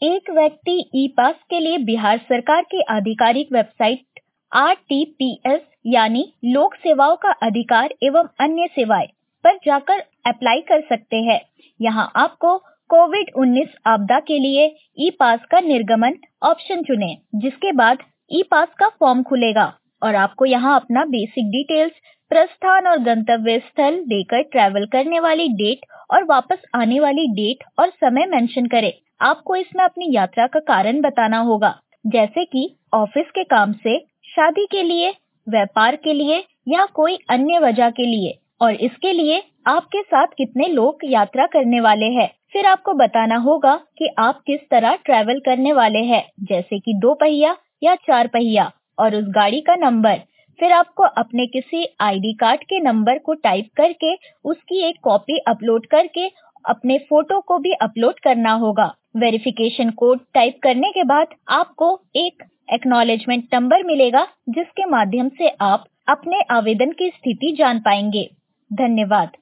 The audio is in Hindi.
एक व्यक्ति ई पास के लिए बिहार सरकार की आधिकारिक वेबसाइट RTPS यानी लोक सेवाओं का अधिकार एवं अन्य सेवाएं पर जाकर अप्लाई कर सकते हैं। यहाँ आपको कोविड-19 आपदा के लिए ई पास का निर्गमन ऑप्शन चुनें, जिसके बाद ई पास का फॉर्म खुलेगा और आपको यहाँ अपना बेसिक डिटेल्स, प्रस्थान और गंतव्य स्थल देकर ट्रैवल करने वाली डेट और वापस आने वाली डेट और समय मेंशन करें। आपको इसमें अपनी यात्रा का कारण बताना होगा, जैसे कि ऑफिस के काम से, शादी के लिए, व्यापार के लिए या कोई अन्य वजह के लिए, और इसके लिए आपके साथ कितने लोग यात्रा करने वाले हैं। फिर आपको बताना होगा कि आप किस तरह ट्रैवल करने वाले हैं, जैसे कि 2 पहिया या 4 पहिया, और उस गाड़ी का नंबर। फिर आपको अपने किसी ID कार्ड के नंबर को टाइप करके उसकी एक कॉपी अपलोड करके अपने फोटो को भी अपलोड करना होगा। वेरिफिकेशन कोड टाइप करने के बाद आपको एक एक्नॉलेजमेंट नंबर मिलेगा, जिसके माध्यम से आप अपने आवेदन की स्थिति जान पाएंगे। धन्यवाद।